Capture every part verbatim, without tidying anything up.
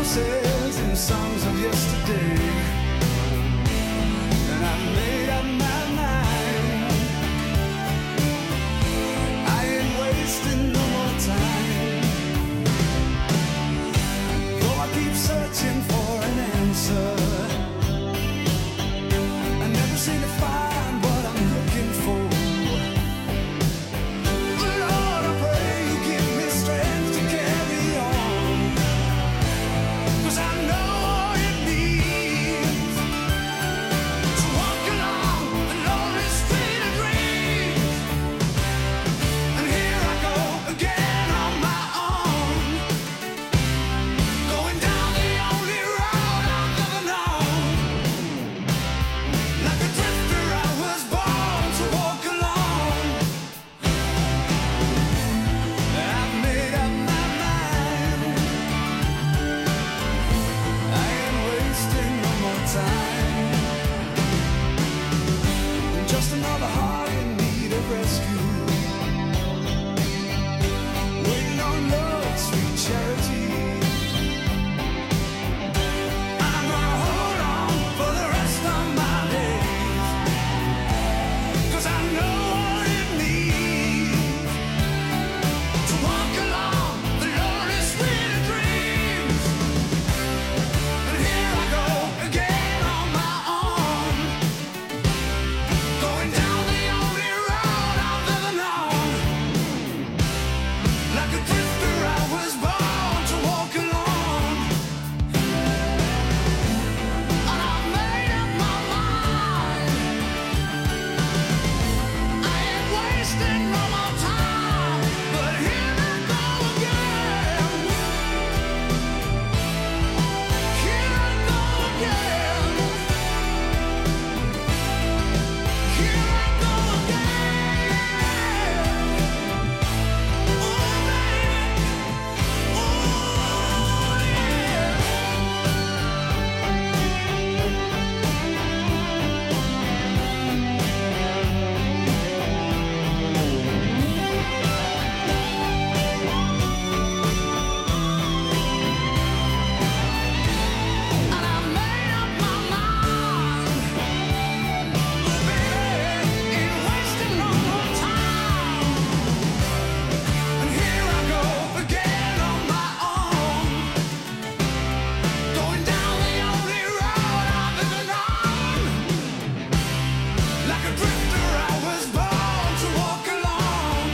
voices in songs of yesterday. And I made up my mind. I ain't wasting no more time. Though I keep searching for an answer, I never seem to find what I'm looking for. Lord, I pray you give me strength to carry on, 'cause I know all it means to walk along the lonely street of dreams. And here I go again on my own, going down the only road I've ever known. Like a drifter I was born to walk alone. I've made up my mind. I ain't wasting no more time. Just another heart in need of rescue, waiting on love's sweet charity. I'm gonna hold on for the rest of my days, 'cause I know what it means to walk along the lonely street of dreams. And here I go again on my own, going down the only road I've ever known. Like a drifter I was born to walk alone. And I made up my mind. I ain't wasting no more time, but here I go again. Here I go again. Here I go again. Oh, baby. Oh, yeah. And I made up my mind. Oh, baby, ain't wasting no more time. And here I go again on my own, going down the only road I've ever known. Like a drifter I was born to walk alone.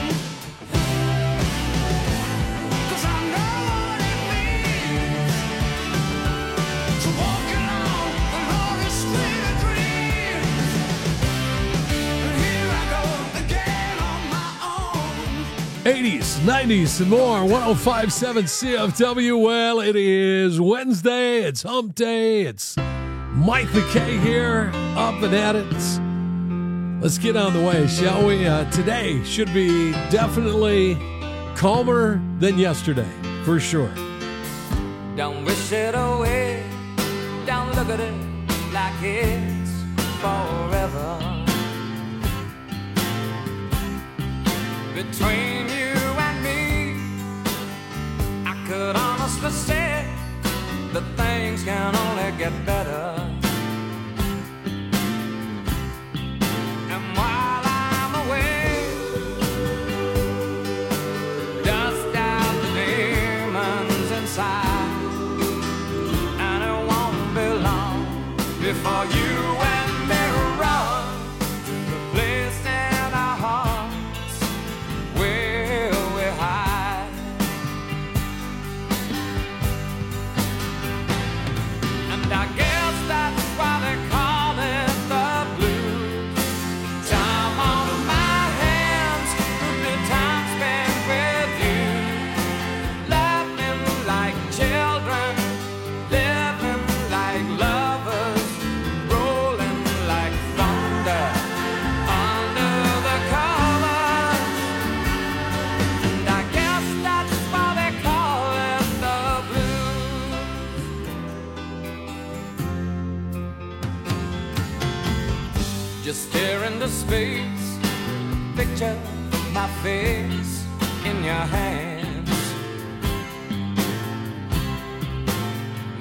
'Cause I know what it means to walk along the lonely street of dreams. And here I go again on my own. eighties, nineties, and more. one oh five point seven C F W. Well, it is Wednesday. It's hump day. It's Mike the K here, up and at it. Let's get on the way, shall we? Uh, today should be definitely calmer than yesterday, for sure. Don't wish it away. Don't look at it like it's forever. Between you and me, I could honestly say that things can only get better. And while I'm away, dust out the demons inside, and it won't be long before you and me run to the place in our hearts where we hide. And I guess that's why they call it the blues. Time on my hands, good time spent with you, laughing like children, living like lovers, rolling like thunder under the covers. And I guess that's why they call it the blues. Just stare into space, picture my face in your hands.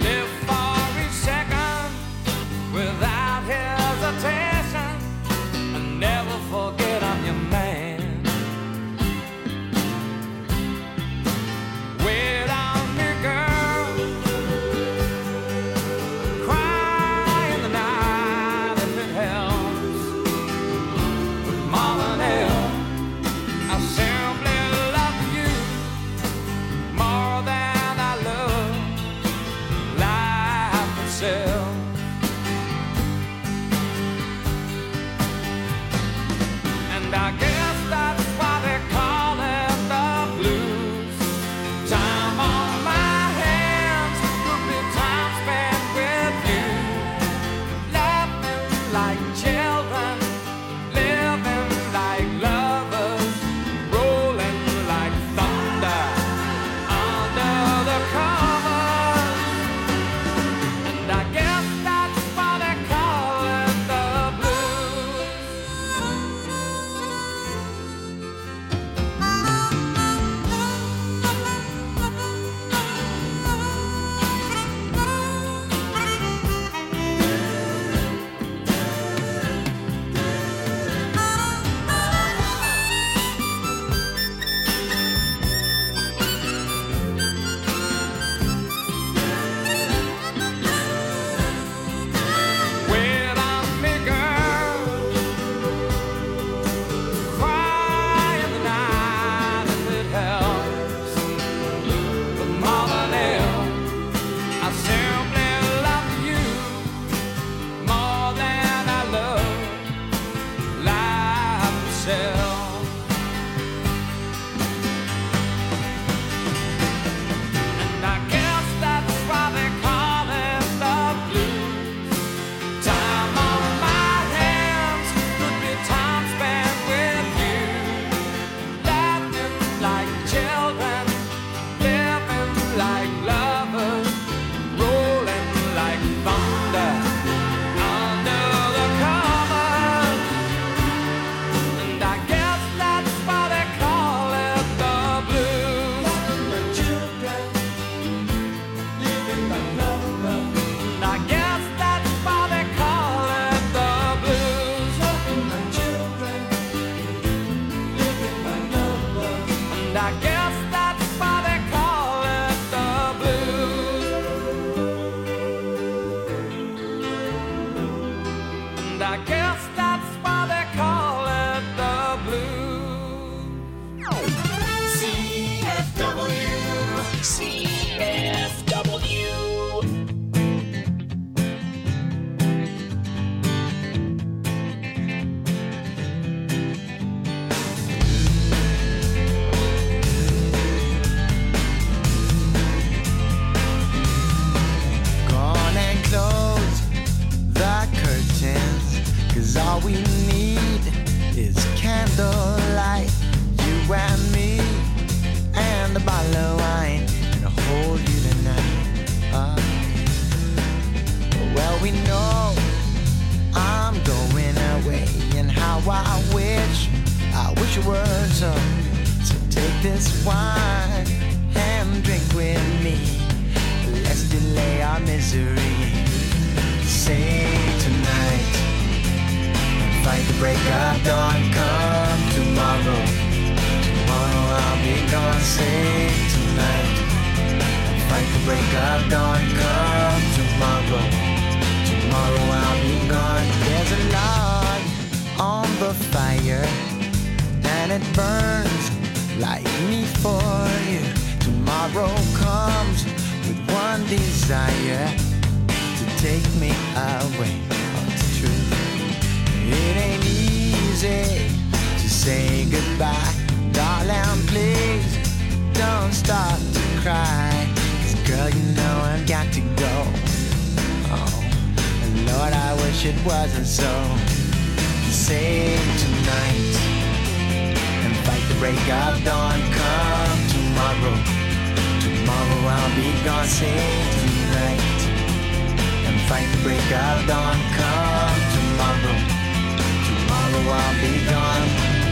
this wine and drink with me. Let's delay our misery. Say tonight, fight the break of dawn. Come tomorrow, tomorrow I'll be gone. Say tonight, fight the break of dawn. Come tomorrow, tomorrow I'll be gone. There's a log on the fire, and it burns like me for you. Tomorrow comes with one desire, to take me away. Oh, it's true. It ain't easy to say goodbye. Darling, please don't start to cry. 'Cause girl, you know I've got to go. Oh, and Lord, I wish it wasn't so. Save tonight and fight the break of dawn. Come tomorrow, tomorrow I'll be gone. Save tonight and fight the break of dawn. Come tomorrow, tomorrow I'll be gone.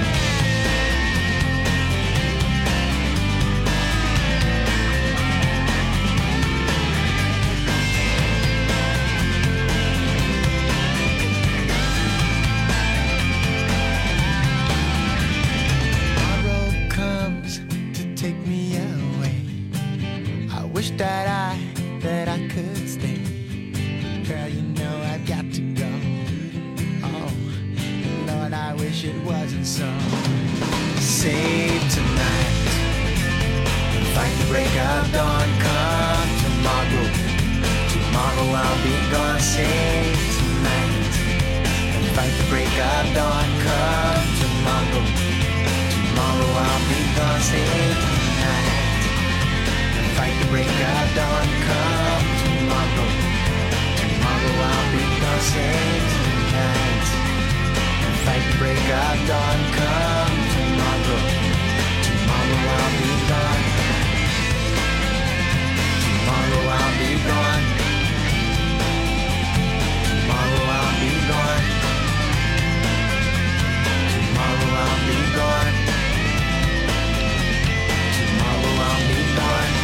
That I, that I could stay. Girl, you know I've got to go. Oh, Lord, I wish it wasn't so. Save tonight and fight the break of dawn. Come tomorrow, tomorrow I'll be gone. Save tonight and fight the break of dawn. Come tomorrow, tomorrow I'll be gone. Save tonight, fight the break of dawn. Come tomorrow, tomorrow I'll be gone. Save tonight and fight the break of dawn. Come tomorrow, tomorrow I'll be gone. Tomorrow I'll be gone. Tomorrow I'll be gone. Tomorrow I'll be gone. Tomorrow I'll be gone.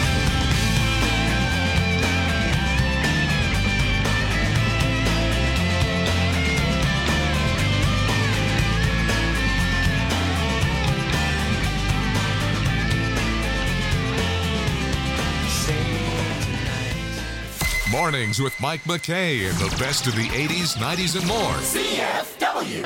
Mornings with Mike McKay and the best of the eighties, nineties, and more. C F W.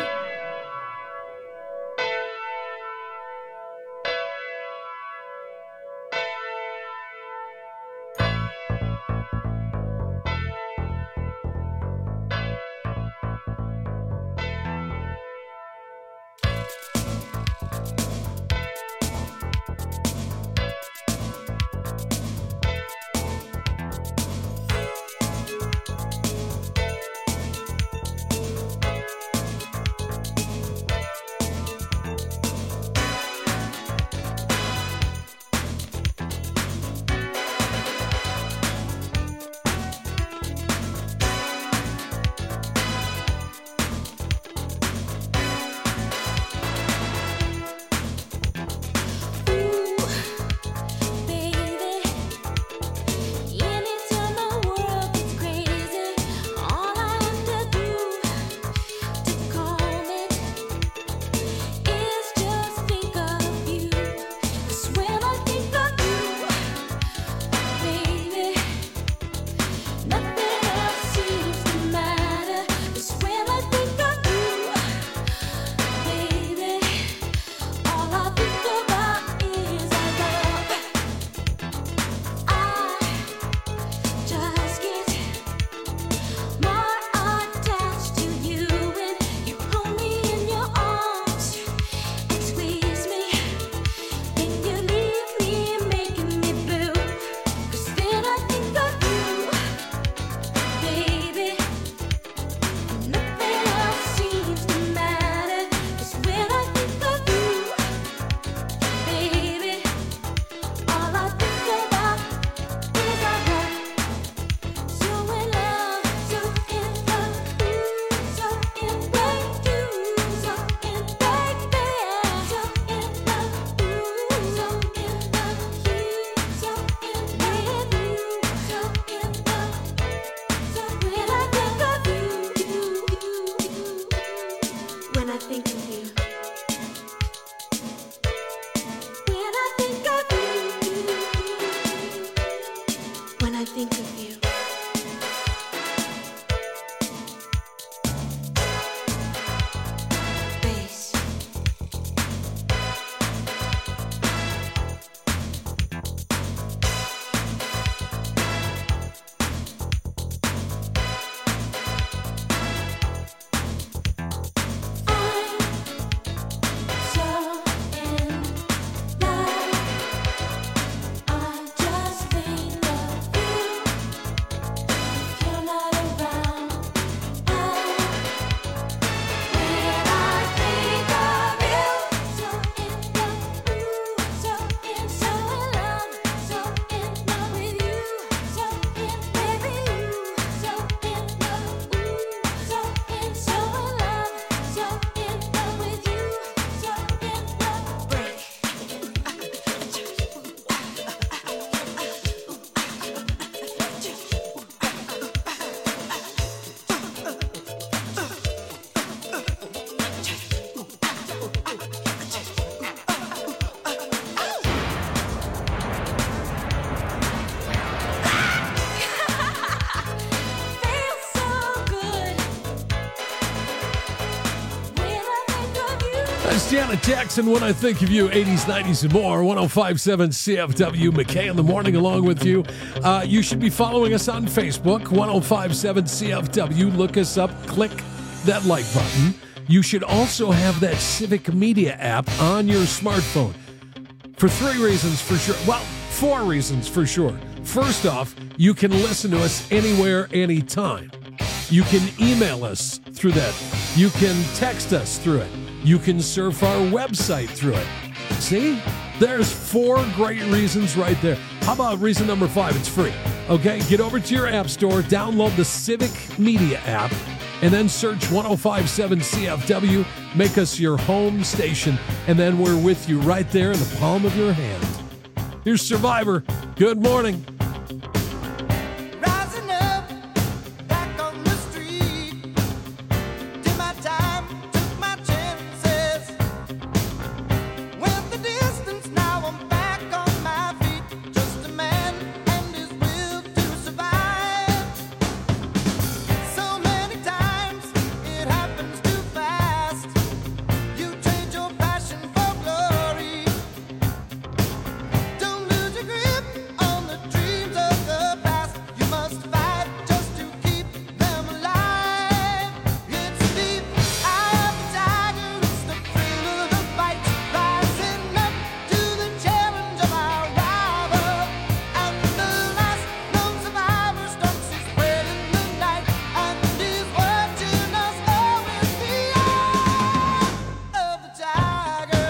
Janet Jackson, When I Think of You, eighties, nineties, and more. one oh five point seven C F W, McKay in the morning along with you. Uh, you should be following us on Facebook, one oh five point seven C F W. Look us up, click that like button. You should also have that Civic Media app on your smartphone for three reasons for sure. Well, four reasons for sure. First off, you can listen to us anywhere, anytime. You can email us through that. You can text us through it. You can surf our website through it. See? There's four great reasons right there. How about reason number five? It's free. Okay? Get over to your app store, download the Civic Media app, and then search one oh five point seven C F W. Make us your home station, and then we're with you right there in the palm of your hand. Here's Survivor. Good morning. Rising up, back on the street. Did my time, took my chances. Went the distance, now I'm back on my feet. Just a man and his will to survive. So many times it happens too fast. You trade your passion for glory. Don't lose your grip on the dreams of the past. You must fight just to keep them alive. It's deep eye of the tiger, it's the thrill of the fight. Rising up to the challenge of our rival. And the last known survivor stalks his prey in the night. And he's watching us all with the eye of the tiger.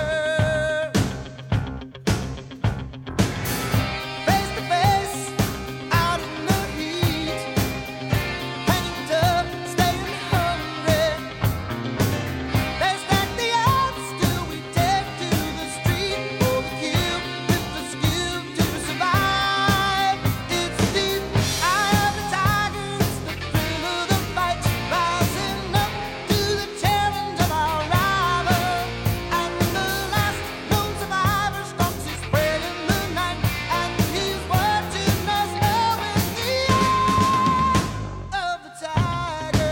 Face to face, out in the heat, hanging tough, staying hungry. They stack the odds till we take to the street for the kill, with the skill to survive. It's deep eye of the tiger, it's the thrill of the fight, rising up to the challenge of our rival. And the last known survivor stalks his prey in the night, and he's watching us all with the eye of the tiger.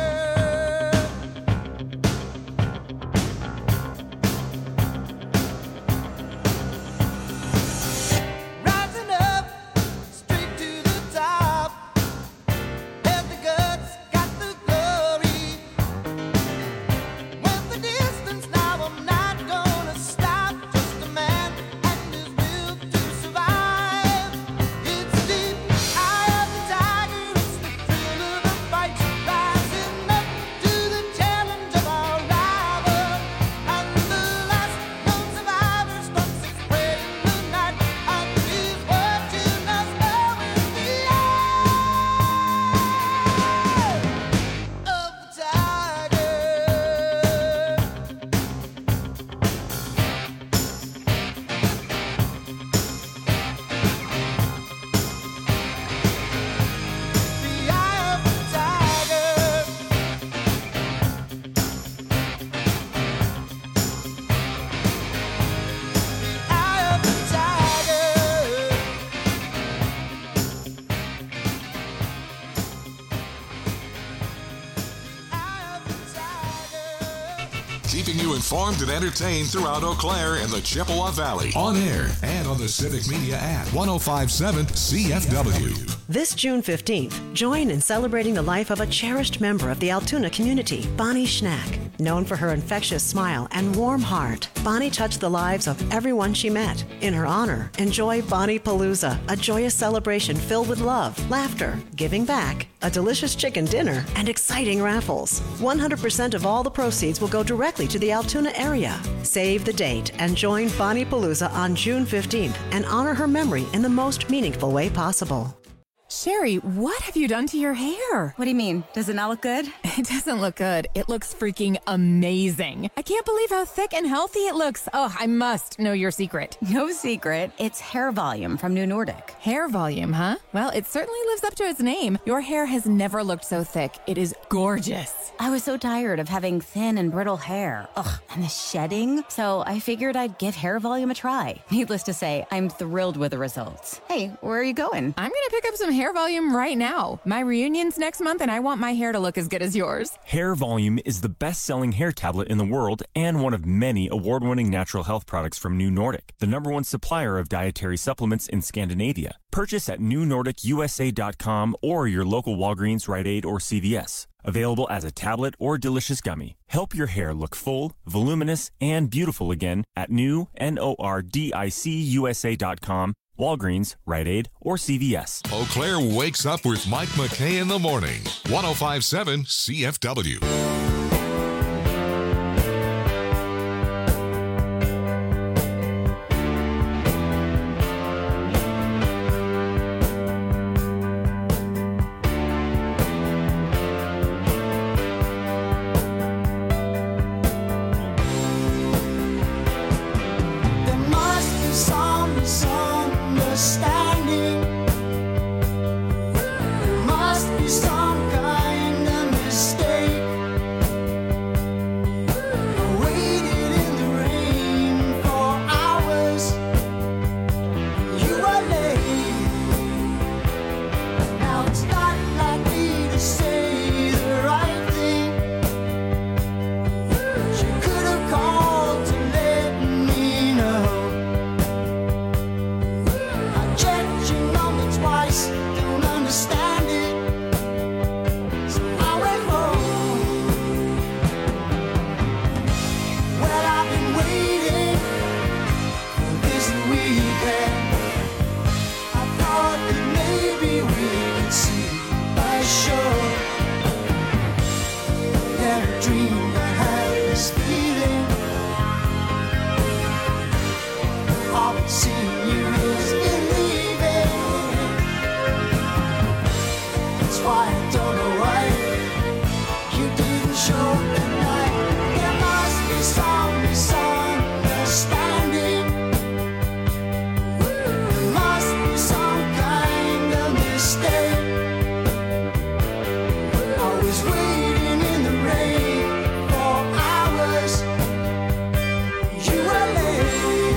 Rising up, straight to the top. Had the guts, got the glory. Went the distance, now I'm not gonna stop. Just a man and his will to survive. It's deep eye of the tiger, it's the thrill of the fight. Rising up to the challenge of our rival. And the last known survivor stalks his prey in the night. And he's watching us all with the eye of the tiger. The eye of the tiger. The eye of the tiger. Eye of the tiger. Keeping you informed and entertained throughout Eau Claire and the Chippewa Valley. On air and on the Civic Media app. one oh five point seven C F W. This June fifteenth, join in celebrating the life of a cherished member of the Altoona community, Bonnie Schnack. Known for her infectious smile and warm heart, Bonnie touched the lives of everyone she met. In her honor, enjoy Bonnie Palooza, a joyous celebration filled with love, laughter, giving back, a delicious chicken dinner, and exciting raffles. one hundred percent of all the proceeds will go directly to the Altoona area. Save the date and join Bonnie Palooza on June fifteenth and honor her memory in the most meaningful way possible. Sherry, what have you done to your hair? What do you mean? Does it not look good? It doesn't look good. It looks freaking amazing. I can't believe how thick and healthy it looks. Oh, I must know your secret. No secret. It's hair volume from New Nordic. Hair volume, huh? Well, it certainly lives up to its name. Your hair has never looked so thick. It is gorgeous. I was so tired of having thin and brittle hair. Ugh, and the shedding. So I figured I'd give hair volume a try. Needless to say, I'm thrilled with the results. Hey, where are you going? I'm going to pick up some hair Hair Volume right now. My reunion's next month, and I want my hair to look as good as yours. Hair Volume is the best-selling hair tablet in the world and one of many award-winning natural health products from New Nordic, the number one supplier of dietary supplements in Scandinavia. Purchase at new nordic u s a dot com or your local Walgreens, Rite Aid, or C V S. Available as a tablet or delicious gummy. Help your hair look full, voluminous, and beautiful again at new nordic u s a dot com, Walgreens, Rite Aid, or C V S. Eau Claire wakes up with Mike McKay in the morning. one oh five point seven C F W. There must be some misunderstanding. There must be some kind of mistake. I waited in the rain for hours. You were late. Now it's not like me to say the right thing. She could have called to let me know. I checked your number twice, don't understand it. So I went home. Well, I've been waiting for this weekend. I thought that maybe we could see a show. Never dreamed I had this feeling. All I've seen you is believing. That's why I don't know why you didn't show tonight. There must be some misunderstanding. There must be some kind of mistake. I was waiting in the rain for hours. You were late.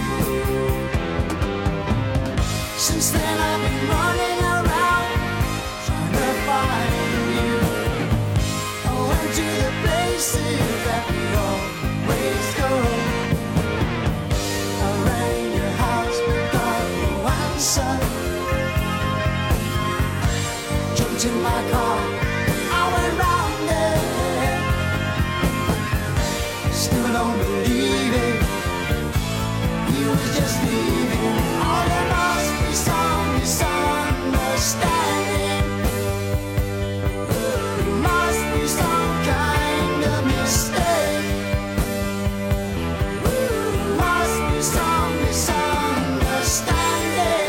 Since then I've been running around trying to find you. I went to the places that we always go. I rang your house but got no answer. Jumped in my car, I went round there. Still don't believe it. He was just leaving. Oh, there must be some misunderstanding. There must be some kind of mistake. There must be some misunderstanding.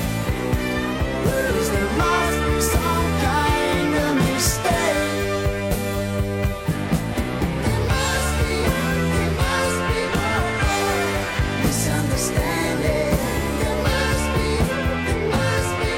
Yes, there must be some kind of mistake. There must be, there must be misunderstanding. There must be, there must be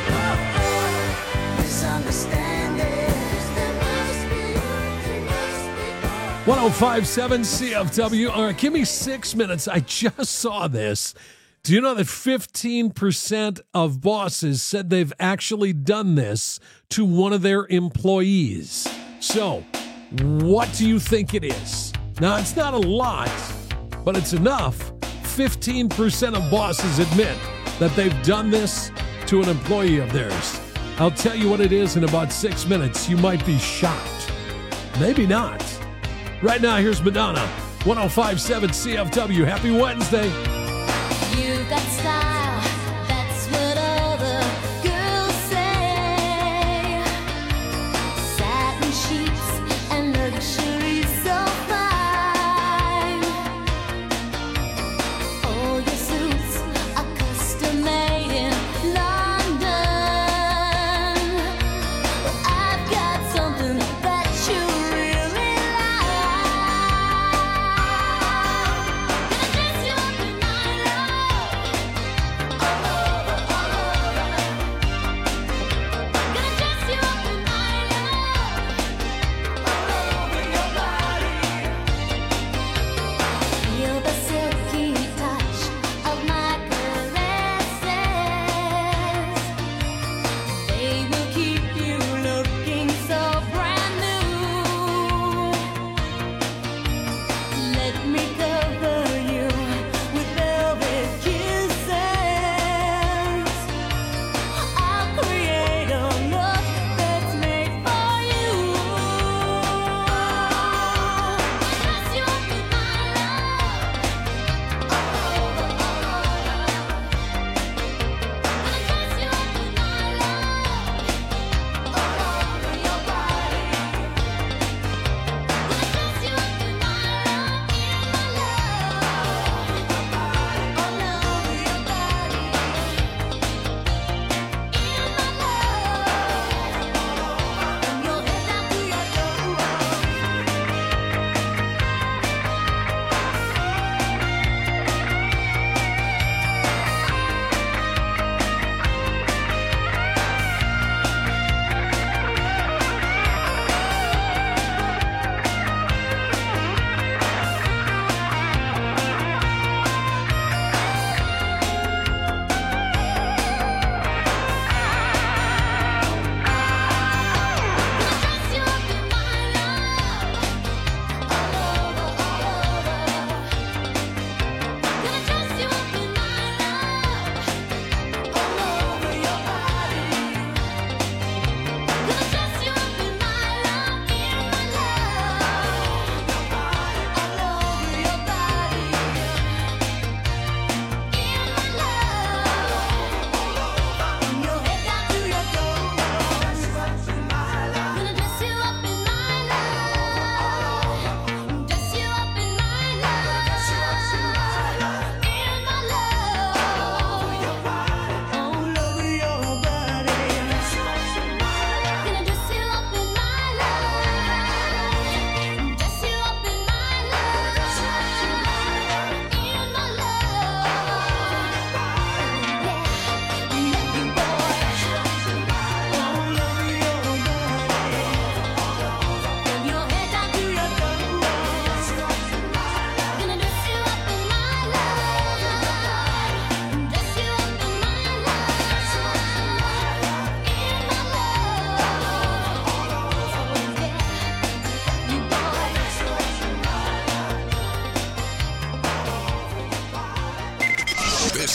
misunderstandings. There must be, there must be. one oh five point seven C F W. All right, give me six minutes. I just saw this. Do you know that fifteen percent of bosses said they've actually done this to one of their employees? So, what do you think it is? Now, it's not a lot, but it's enough. fifteen percent of bosses admit that they've done this to an employee of theirs. I'll tell you what it is in about six minutes. You might be shocked. Maybe not. Right now, here's Madonna. one oh five point seven C F W. Happy Wednesday. You've got style, that's what all the girls say. Satin sheets and luxury so fine. All your suits are custom made in London. Well, I've got something that you really like. Gonna dress you up tonight.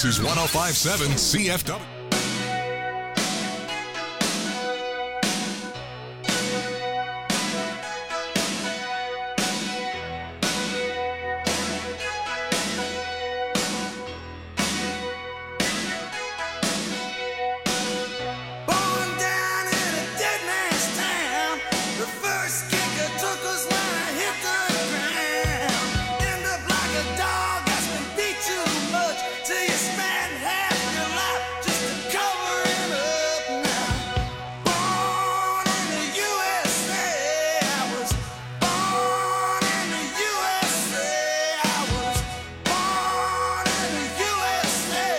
is one oh five point seven C F W. Born down in a dead man's town, the first kicker took us when I hit the ground. End up like a dog that's been beat too much, till you spend half your life just to cover it up now. Born in the U S A, I was born in the U S A, I was born in the U S A.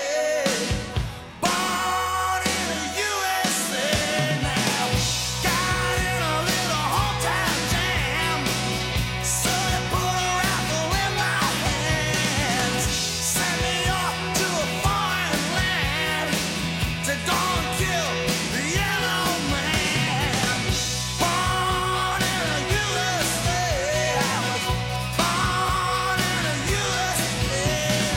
Born in the U S A now. Got in a little hometown jam, so they put a rifle in my hands. Sent me off to a foreign land to go and kill the yellow man. Born in the U S A, I was born in the U S A.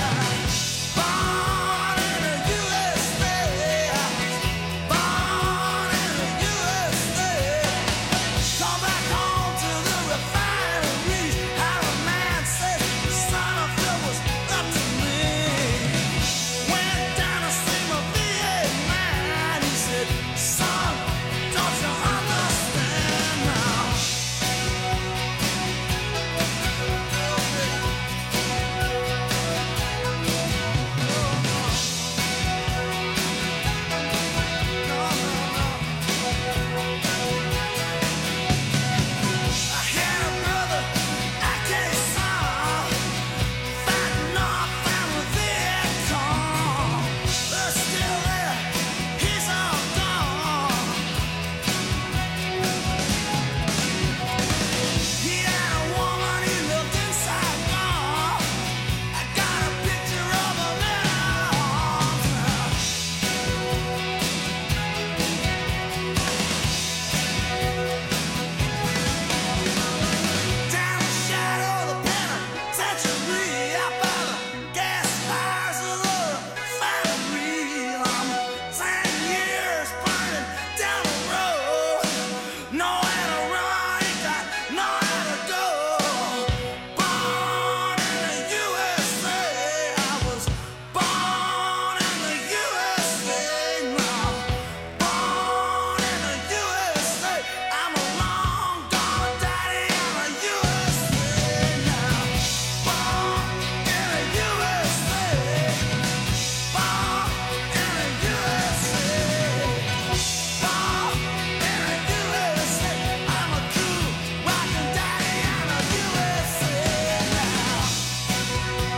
Born in the U S A, I was born in the U S A. Come back home to the refineries. How a man said the son of Phil was up to me. Went down to see my V eight man. He said, son, don't you understand now? I had a brother, I can't song, fighting off family Viet Cong. They're still there, he's all gone. He had a woman, he looked inside gone. I got a picture of him in our arms now. Down the shadow of the penitentiary, out by the gas fires of the refinery. I'm ten years burning down the road, nowhere to run, ain't got nowhere to go. Born in the U S A, I was born in the U S A now. Born in the U S A, I'm a long gone daddy in the U S A now. Born in the U S A, born in the U S A, born in the U S A. I'm a cool rockin' daddy in the U S A now.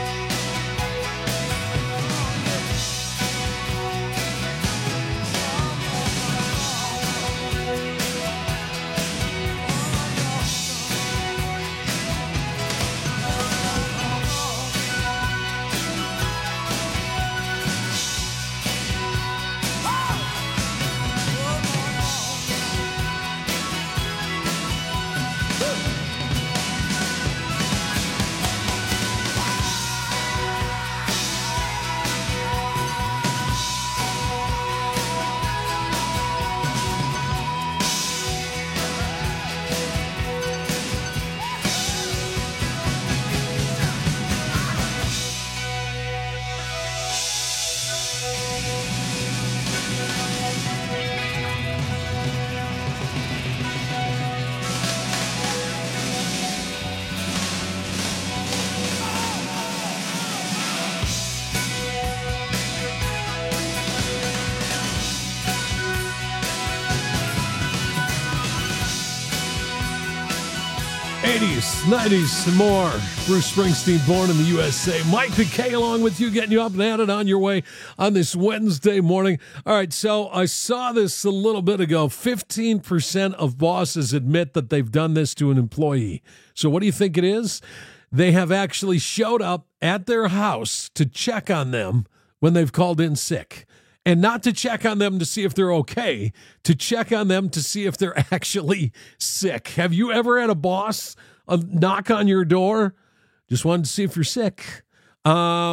eighties, nineties, and more. Bruce Springsteen, born in the U S A. Mike McKay along with you, getting you up and at it on your way on this Wednesday morning. All right, so I saw this a little bit ago. fifteen percent of bosses admit that they've done this to an employee. So what do you think it is? They have actually showed up at their house to check on them when they've called in sick. And not to check on them to see if they're okay, to check on them to see if they're actually sick. Have you ever had a boss a knock on your door? Just wanted to see if you're sick. Um,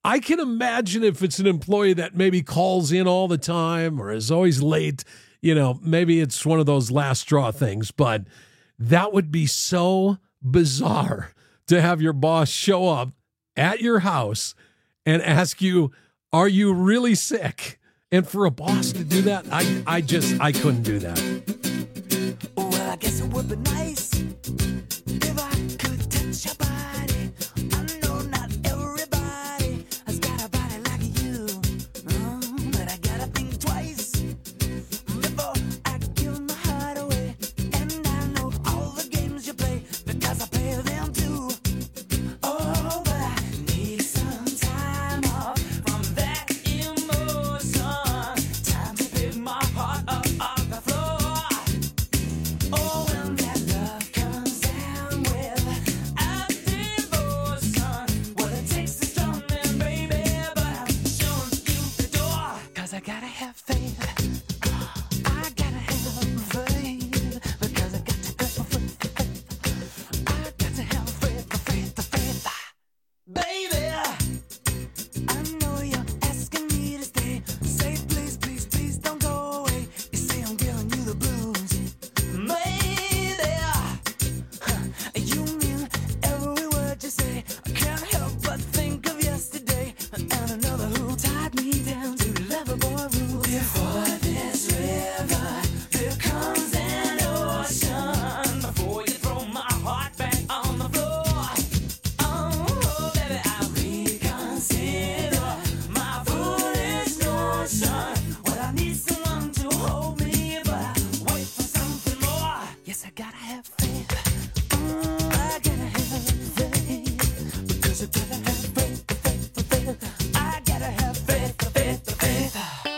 I can imagine if it's an employee that maybe calls in all the time or is always late, you know, maybe it's one of those last straw things, but that would be so bizarre to have your boss show up at your house and ask you, are you really sick? And for a boss to do that, I, I just, I couldn't do that. Well, I guess it would be nice if I could touch your body. I know not everybody has got a body like you, mm, but I gotta think twice before I give my heart away. And I know all the games you play because I play them too. Oh, but I need some time off from that emotion. Time to pick my heart up off the floor. Oh, when that love comes down with a devotion, well, it takes a strong man, baby, but I'm showing you the door. Cause I gotta have faith. I gotta have faith. Because I got to go for faith. I got to have faith, faith, faith. Baby, I know you're asking me to stay. Say please, please, please don't go away. You say I'm giving you the blues. Maybe you mean every word you say. I can't help but think of yesterday and another who tied me down to lover boy rules. Before this river, there comes an ocean. Before you throw my heart back on the floor. Oh, baby, I'll reconsider my foolish notion. Well, I need someone to hold me, but I wait for something more. Yes, I gotta have faith. Mm, I gotta have faith. Because I gotta have faith, faith, faith. I gotta have faith, faith, faith.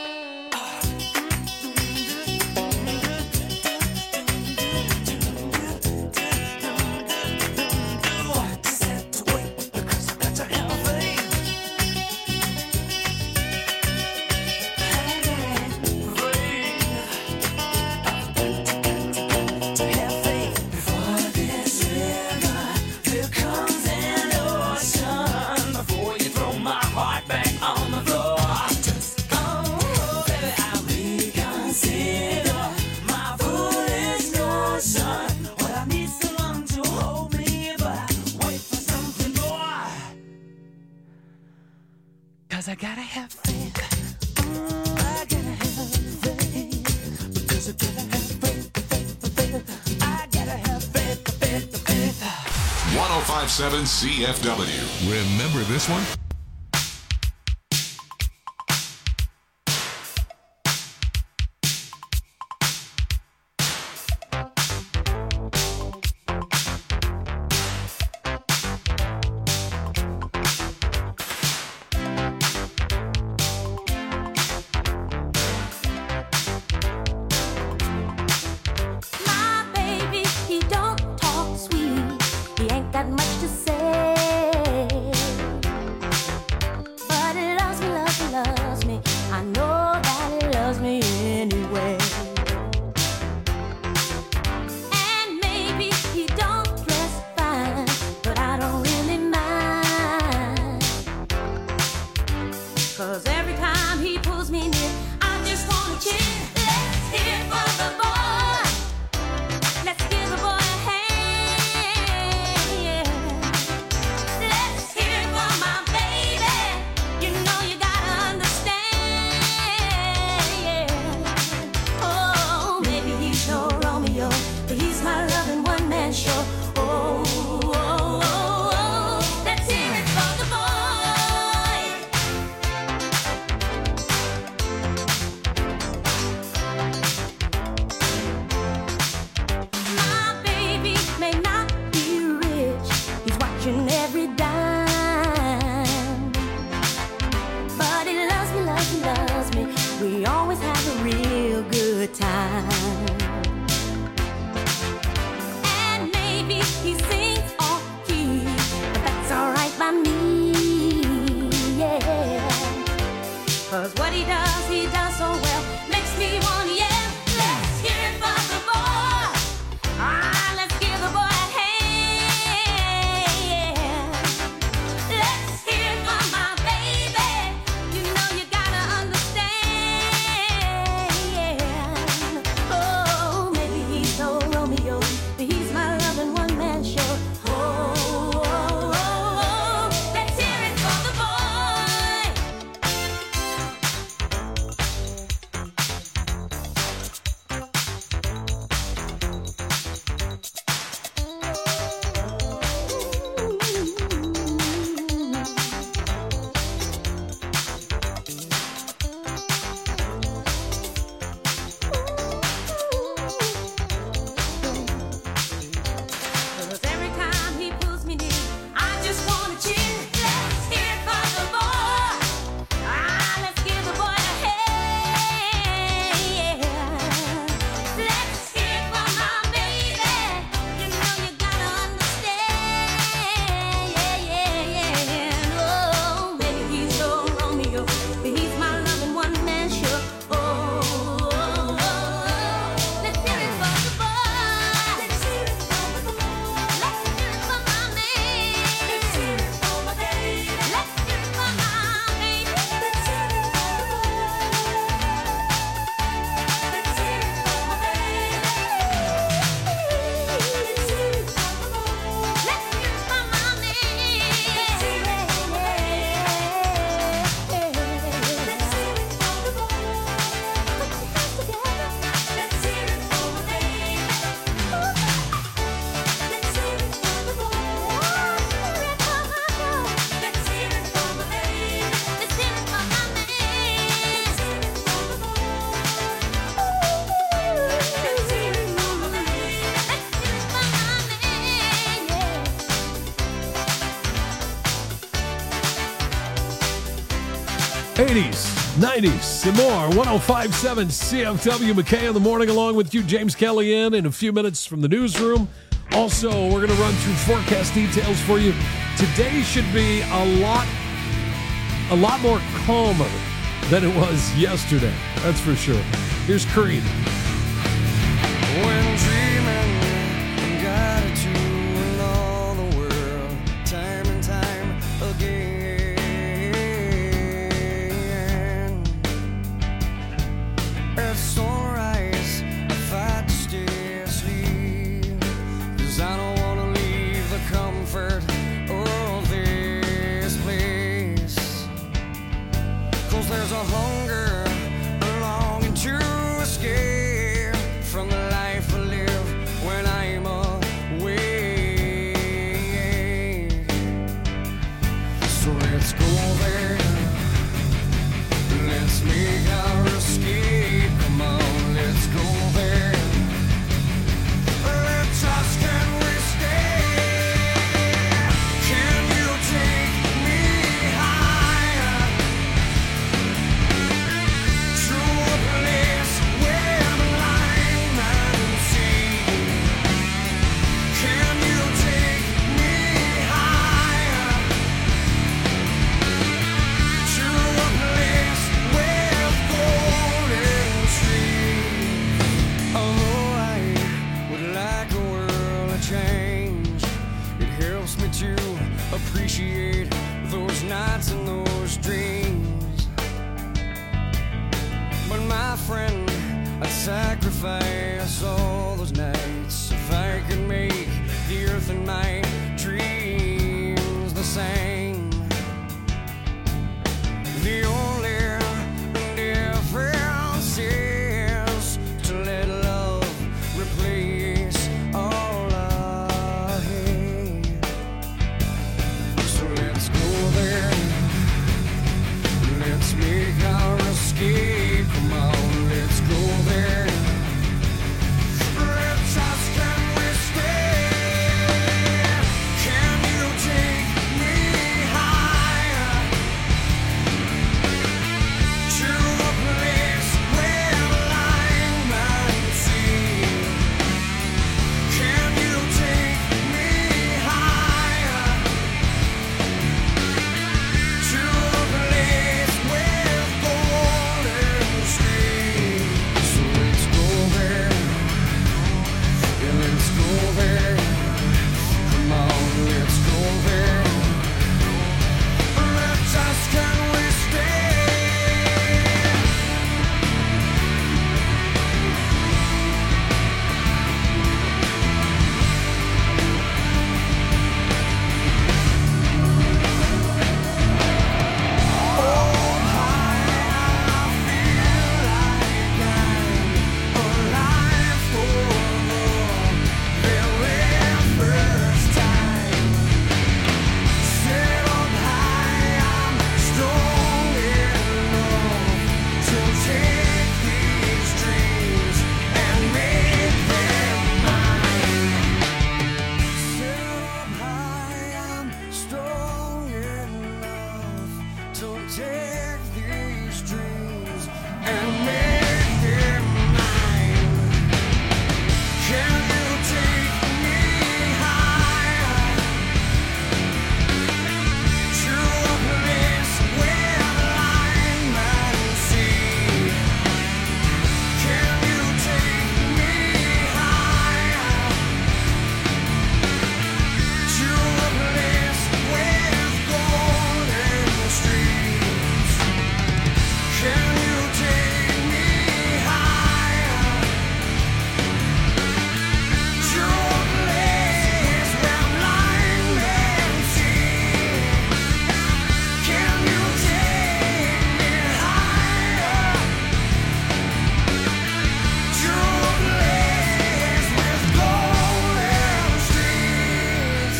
Just have to wait because I got to have faith. To have faith. Before this river, there comes an ocean. Before you throw my heart back on the floor. Oh, baby, I'll reconsider my foolish notion. Well, I need someone to hold me, but I wait for something more. Cause I gotta have faith. Mm, I gotta have faith. Because I gotta have faith, faith, faith. I gotta have faith, faith, faith. one oh five point seven C F W. Remember this one? My baby, he don't talk sweet. He ain't got much to say. eighties, nineties, and more. one oh five point seven C F W McKay in the morning, along with you, James Kelly, in in a few minutes from the newsroom. Also, we're going to run through forecast details for you. Today should be a lot, a lot more calmer than it was yesterday. That's for sure. Here's Creed. When dreaming, got it to in all the world, time and time again. At sunrise, I fight to stay asleep, 'cause I don't want to leave the comfort of this place. 'Cause there's a hunger, a longing to escape from the life I live when I'm away. So let's go there, let's make our escape. Come on, let's go there. Let's ask, can we stay? Can you take me higher to a place where the line man see? Can you take me higher to a place with golden streams? Although I would like a world to change, it helps me to appreciate those nights and those dreams. But my friend, I'd sacrifice all those nights if I could make the earth and my dreams the same. The only difference is to let love replace all I hate. So let's go there, let's make our escape. Come on, let's go there. Let's ask, can we stay? Can you take me higher to a place where the line man see? Can you take me higher to a place with golden streams? So let's go there, yeah, let's go there. Come on, let's go there. Let's ask, can we stay? Take these dreams and make them mine. Can you take me higher to a place where the line man see? Can you take me higher to a place with golden streams? Can you take me higher to a place where blind men see? Can you take me higher to a place with golden streets?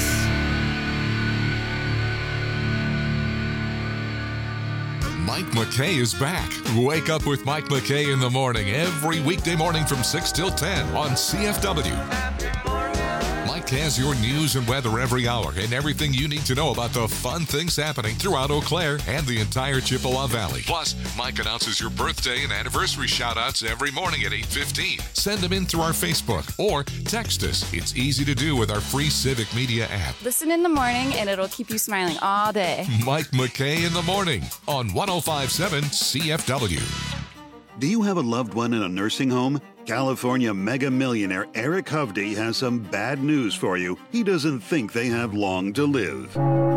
Mike McKay is back. Wake up with Mike McKay in the morning every weekday morning from six till ten on C F W. Mike Mike has your news and weather every hour and everything you need to know about the fun things happening throughout Eau Claire and the entire Chippewa Valley. Plus, Mike announces your birthday and anniversary shout-outs every morning at eight fifteen. Send them in through our Facebook or text us. It's easy to do with our free Civic Media app. Listen in the morning and it'll keep you smiling all day. Mike McKay in the morning on one oh five point seven C F W. Do you have a loved one in a nursing home? California mega millionaire Eric Hovde has some bad news for you. He doesn't think they have long to live.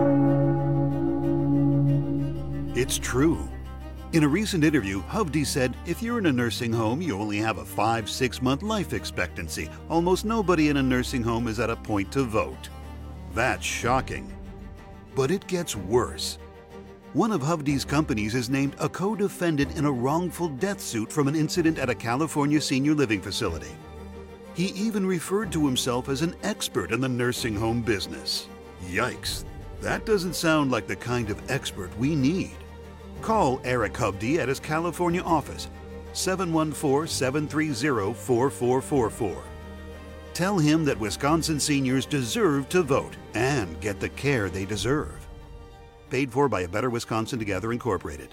It's true. In a recent interview, Hovde said, if you're in a nursing home, you only have a five, six month life expectancy. Almost nobody in a nursing home is at a point to vote. That's shocking. But it gets worse. One of Hovde's companies is named a co-defendant in a wrongful death suit from an incident at a California senior living facility. He even referred to himself as an expert in the nursing home business. Yikes, that doesn't sound like the kind of expert we need. Call Eric Hovde at his California office, seven one four, seven three zero, four four four four. Tell him that Wisconsin seniors deserve to vote and get the care they deserve. Paid for by A Better Wisconsin Together, Incorporated.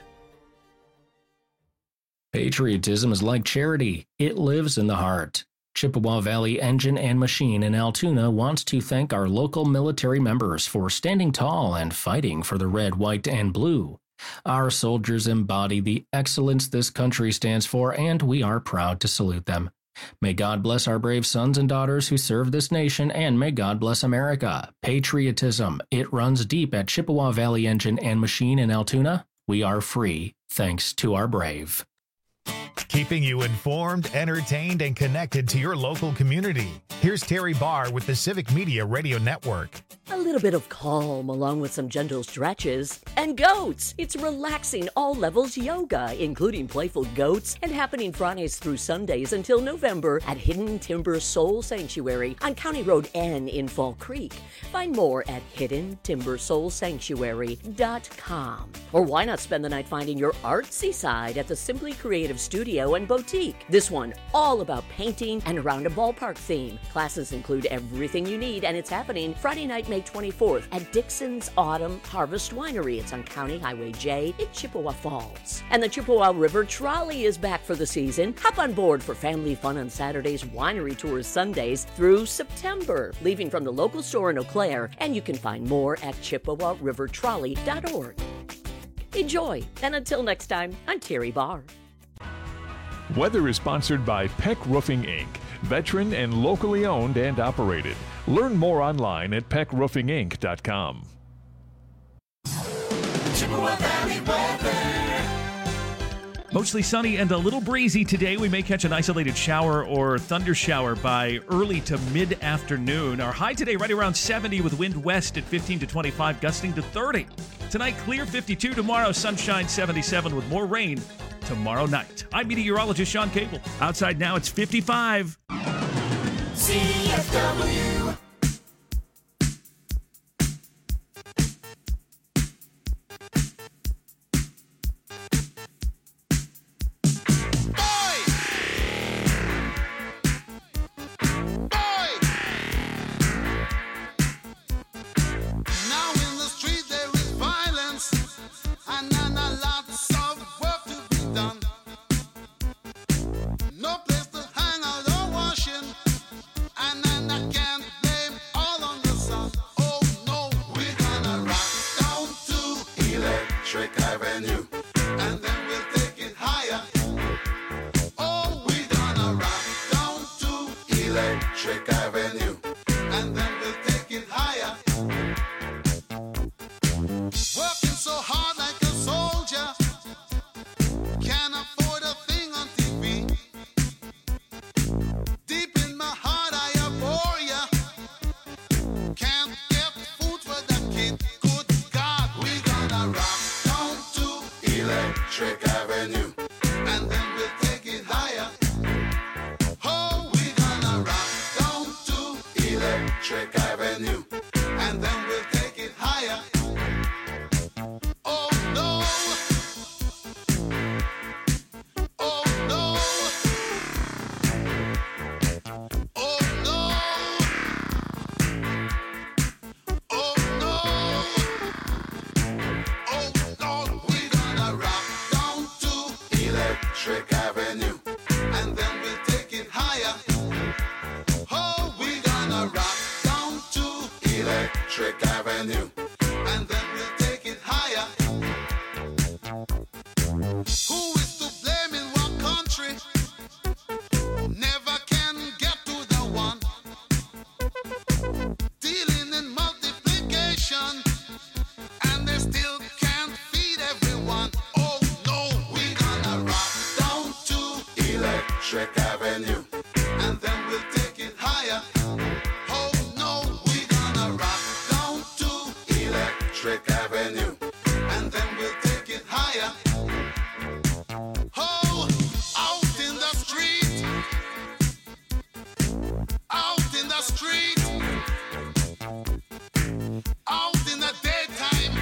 Patriotism is like charity. It lives in the heart. Chippewa Valley Engine and Machine in Altoona wants to thank our local military members for standing tall and fighting for the red, white, and blue. Our soldiers embody the excellence this country stands for, and we are proud to salute them. May God bless our brave sons and daughters who serve this nation, and may God bless America. Patriotism, it runs deep at Chippewa Valley Engine and Machine in Altoona. We are free, thanks to our brave. Keeping you informed, entertained, and connected to your local community. Here's Terry Barr with the Civic Media Radio Network. A little bit of calm along with some gentle stretches. And goats! It's relaxing all levels yoga, including playful goats, and happening Fridays through Sundays until November at Hidden Timber Soul Sanctuary on County Road N in Fall Creek. Find more at hidden timber soul sanctuary dot com. Or why not spend the night finding your artsy side at the Simply Creative Studio and Boutique? This one all about painting and around a ballpark theme. Classes include everything you need, and it's happening Friday night, May twenty-fourth at Dixon's Autumn Harvest Winery. It's on County Highway J in Chippewa Falls. And the Chippewa River Trolley is back for the season. Hop on board for family fun on Saturdays, winery tours Sundays through September, leaving from the local store in Eau Claire, and you can find more at chippewa river trolley dot org. Enjoy, and until next time, I'm Terry Barr. Weather is sponsored by Peck Roofing, Incorporated, veteran and locally owned and operated. Learn more online at peck roofing inc dot com. Chippewa Valley weather. Mostly sunny and a little breezy today. We may catch an isolated shower or thunder shower by early to mid-afternoon. Our high today right around seventy with wind west at fifteen to twenty-five, gusting to thirty. Tonight, clear fifty-two. Tomorrow, sunshine seventy-seven with more rain tomorrow night. I'm meteorologist Sean Cable. Outside now, it's fifty-five. C F W. Electric Avenue. And then we'll take it higher. Who is to blame in what country? Never can get to the one. Dealing in multiplication. And they still can't feed everyone. Oh no, we're gonna rock down to Electric Avenue. And then we'll take it higher. Oh no, we're gonna rock down to Electric Avenue. And then we'll take it higher. Oh, out in the street. Out in the street. Out in the daytime.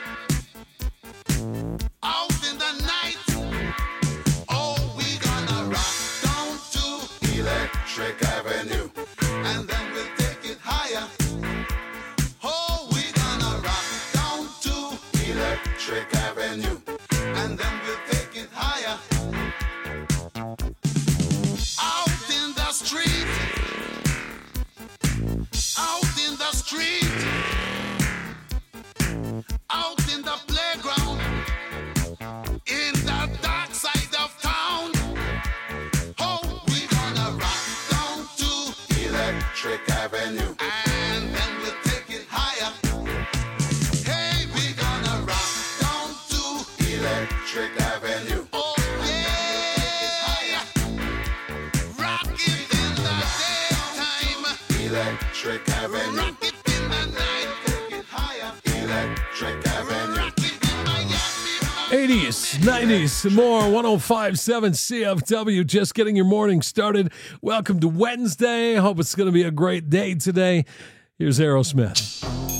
Out in the night. Oh, we gonna rock down to Electric Avenue. And then we'll take it higher. Oh, we gonna rock down to Electric Avenue. And then we'll take it higher. Out in the street. Out in the street. Out in the playground. In the dark side of town. Oh, we gonna rock down to Electric Avenue. And then we'll take it higher. Hey, we gonna rock down to Electric Avenue. Oh, yeah. Rock it in the daytime. Electric Avenue. Rock it in the night. Take it higher. Electric Avenue. Rock it in Miami. eighties, nineties, and more. one oh five point seven C F W. Just getting your morning started. Welcome to Wednesday. Hope it's going to be a great day today. Here's Aerosmith.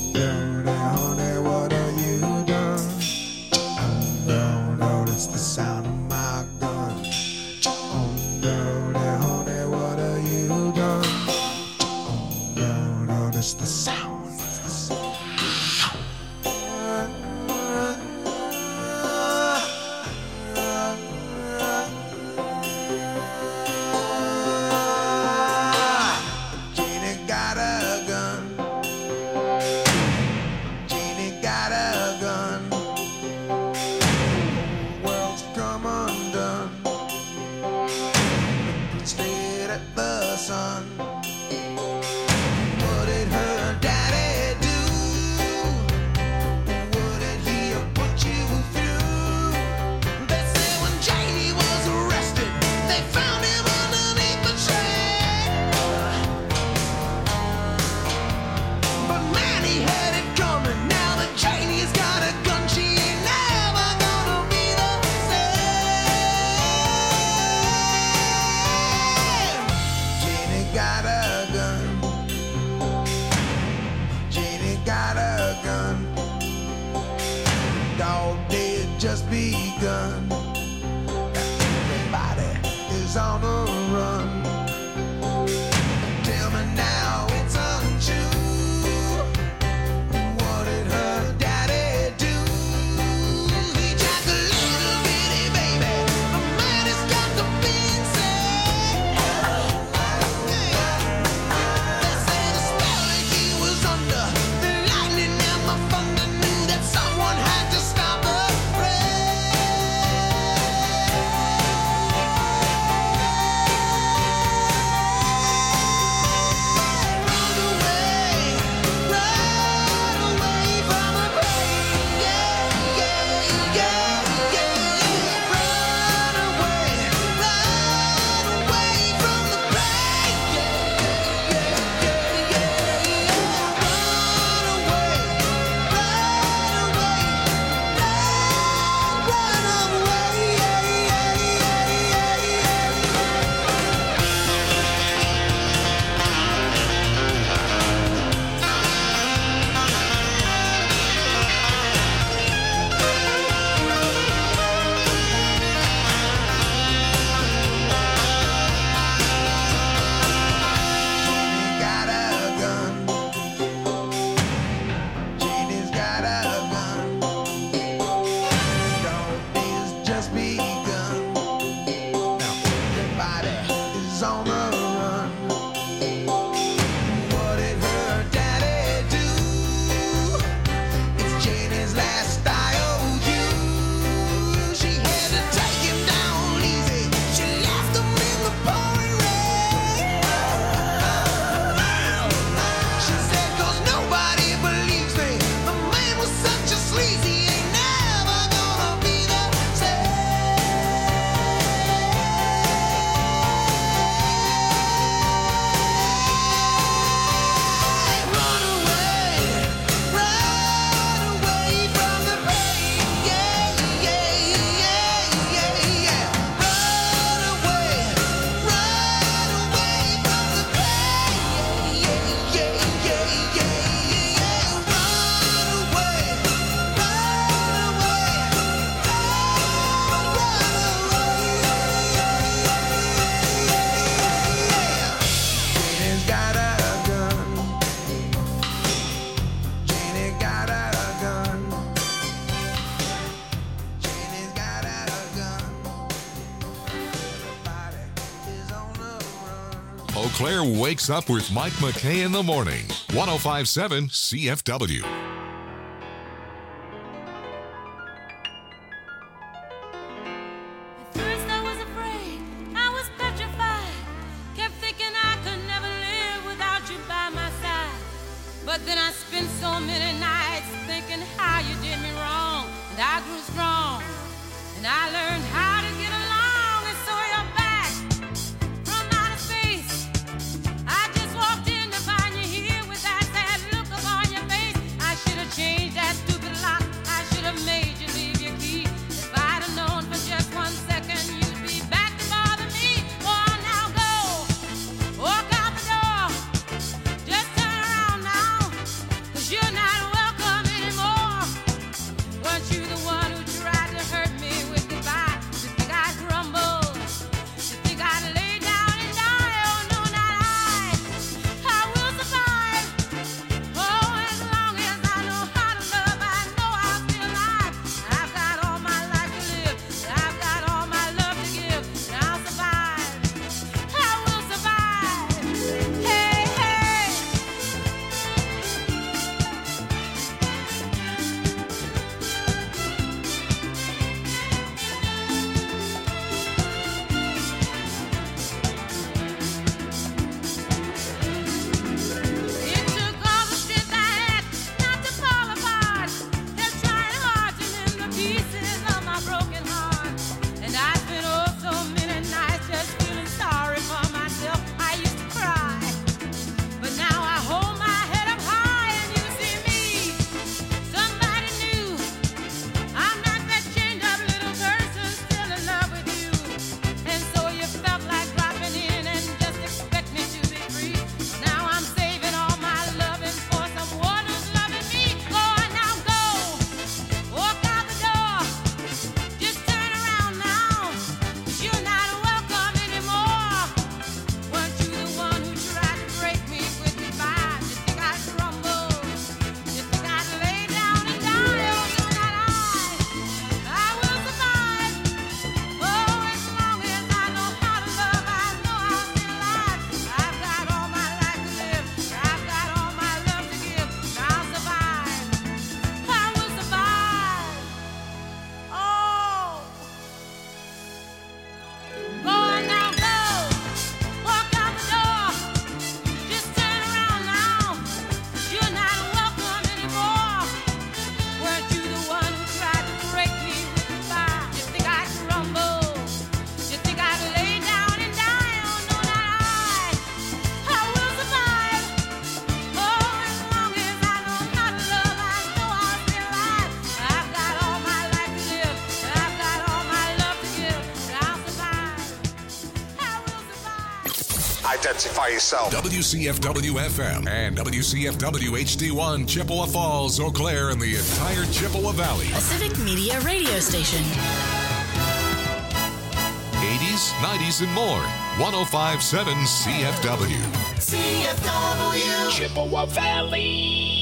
What have you done? No, notice the sound of my gun. Oh, dirty honey, what have you done? Oh, no, notice the sound. Jeannie got a gun. Claire wakes up with Mike McKay in the morning. one oh five point seven C F W. First I was afraid, I was petrified. Kept thinking I could never live without you by my side. But then I spent so many nights thinking how you did me wrong. And I grew strong, and I learned how to get along. And so you're back from outer space. I just walked in to find you here with that sad look upon your face. I should have changed that stupid lock. I should have made you leave your key. If I'd have known for just one second you'd be back to bother me. Oh, now go, walk out the door. Just turn around now, 'cause you're not welcome anymore. Weren't you the one who tried to hurt me with goodbye? You think I'd crumble? You think I'd lay down and die? Oh, no, not I. I will survive. Oh, as long as I know how to love, I know I'll be alive. I've got all my life to live. I've got all my love to give. And I'll survive. I will survive. Hey, hey. It took all the strength I had not to fall apart. Just trying hard to mend the pieces of my broken heart. And I spent oh so many nights just feeling sorry for myself. I used to cry, but now I hold my head up high and you see me, somebody new. I'm not that chained up little person still in love with you. And so you felt like dropping in and just expect me to be free. Now I'm saving all my loving for someone who's loving me. Go on now, go, walk out the door. Just turn around now, 'cause you're not welcome anymore. Weren't you the one who tried to break me with goodbye? You think I'd crumble? You think I'd lay down and die? Oh, no, not I. I will survive. Oh, as long as I know how to love, I know I'll be alive. I've got all my life to live. I've got all my love to give. And I'll survive. I will survive. Oh. Go on now, go. Walk out the door. Just turn around now, 'cause you're not welcome anymore. Weren't you the one who tried to break me with goodbye? You think I'd crumble? You think I'd lay down and die? Oh, no, not I. I will survive. Oh, as long as I know how to love, I know I'll be alive. I've got all my life to live. I've got all my love to give. And I'll survive. I will survive. Identify yourself. W C F W F M and W C F W H D one, Chippewa Falls, Eau Claire, and the entire Chippewa Valley. A Civic Media radio station. eighties, nineties, and more. one oh five point seven C F W. C F W. Chippewa Valley.